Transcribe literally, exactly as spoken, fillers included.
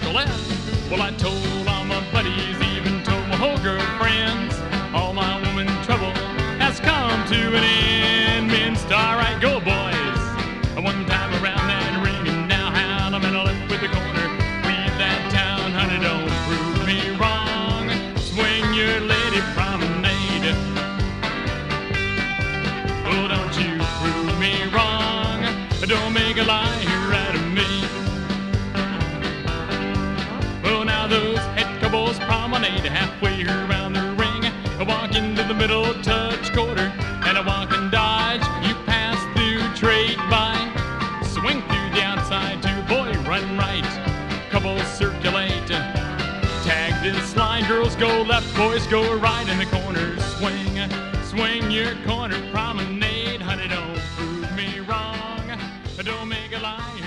circle left. Well, I told all my buddies, even told my whole girlfriends, all my woman trouble has come to an end. Men, star, right, go boys. One time around that ring, and now how I'm gonna left with the corner. Leave that town, honey, don't prove me wrong. Swing your lady promenade. Oh, don't you prove me wrong. Don't make a liar out of me. Well, now those head couples promenade halfway around the ring. I walk into the middle, touch quarter, and I walk and dodge. You pass through, trade by, swing through the outside too. Boy, run right, couples circulate. Tag this line, girls go left, boys go right, in the corner swing. Swing your corner promenade, honey, don't prove me wrong. Don't make a lie.